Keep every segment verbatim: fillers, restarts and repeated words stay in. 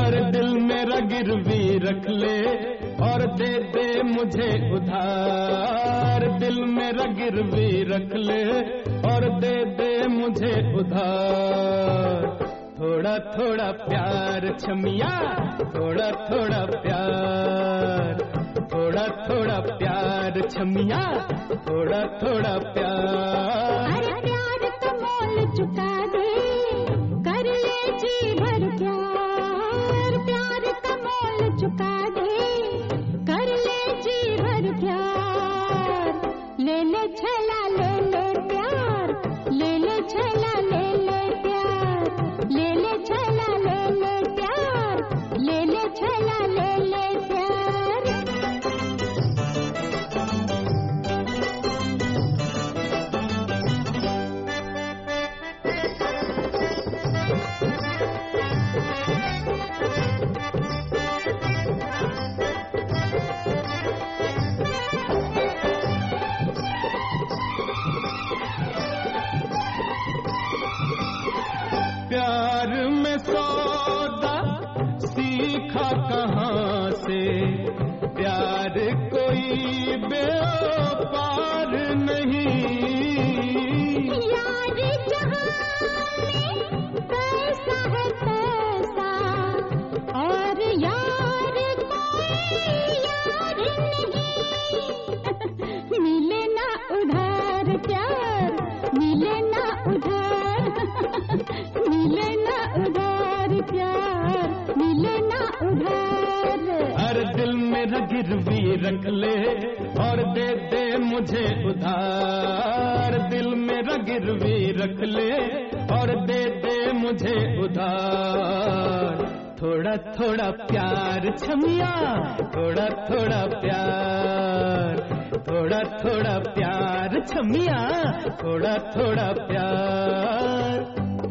अरे दिल मेरा गिरवी रख ले और दे दे मुझे उधार, दिल मेरा गिरवी रख ले और दे दे मुझे उधार। थोड़ा थोड़ा प्यार छमिया, थोड़ा थोड़ा प्यार, थोड़ा थोड़ा प्यार छमिया, थोड़ा थोड़ा प्यार। अरे प्यार तो मोल चुका दे, कर ले जी भर प्यार, प्यार का मोल चुका दे, कर ले जी भर प्यार। ले ले छला ले ले प्यार, ले ले छला ले ले प्यार, ले ले छला ले ले प्यार, ले ले छला ले ले प्यार। प्यार में सौदा सीखा कहाँ से, प्यार कोई बेपार नहीं। यार जहाँ में पैसा है पैसा, और यार कोई यार नहीं। मिले ना उधार प्यार, मिले ना उधार, मिले ना उधार प्यार, मिले ना उधार। हर दिल मेरा गिरवी रख ले और दे दे मुझे उधार, दिल मेरा गिरवी रख ले और दे दे मुझे उधार। थोड़ा थोड़ा प्यार छमिया, थोड़ा थोड़ा प्यार, थोड़ा थोड़ा प्यार छमिया, थोड़ा थोड़ा प्यार।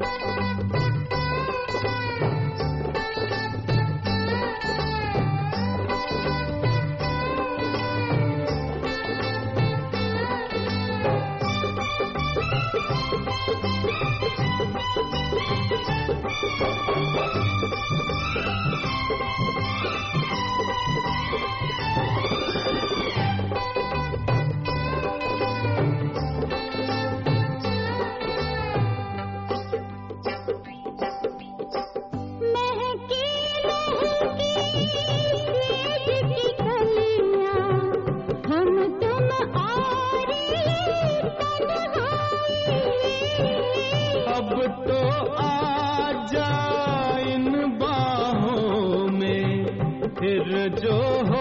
अब तो आ जा इन बाहों में, फिर जो हो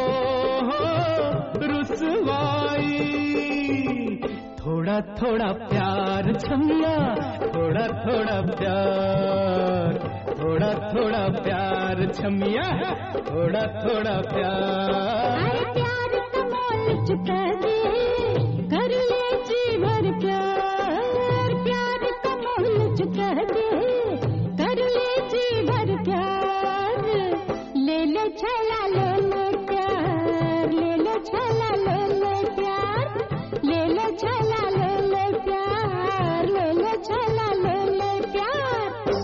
रुसवाई। थोड़ा थोड़ा प्यार छमिया, थोड़ा थोड़ा प्यार, थोड़ा थोड़ा प्यार छमिया, थोड़ा थोड़ा प्यार। प्यार का मोल चुका दे, कर ले जी भर प्यार, प्यार का मोल चुका दे, कर ले जी भर प्यार। ले ले छला ले ले प्यार, ले ले छला ले ले प्यार, ले ले छला ले ले प्यार, ले ले छला ले ले प्यार।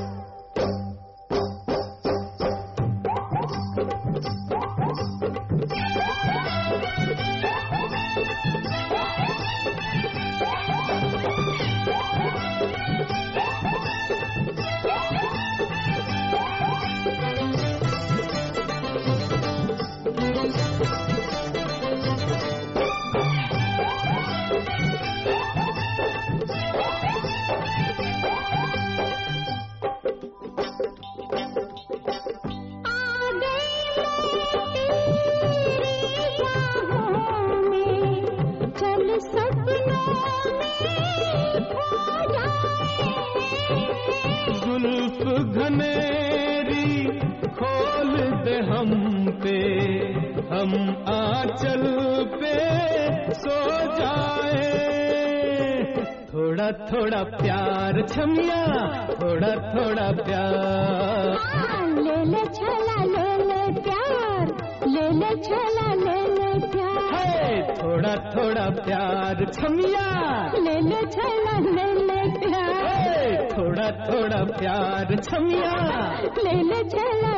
जुल्फ घनेरी खोल दे हम पे, हम आंचल पे सो जाए। थोड़ा थोड़ा प्यार छमिया, थोड़ा थोड़ा प्यार। ले ले छला ले ले प्यार, ले ले छला ले ले प्यार। थोड़ा थोड़ा प्यार छमिया, ले ले छला ले ले प्यार। थोड़ा थोड़ा प्यार छमिया, ले ले छला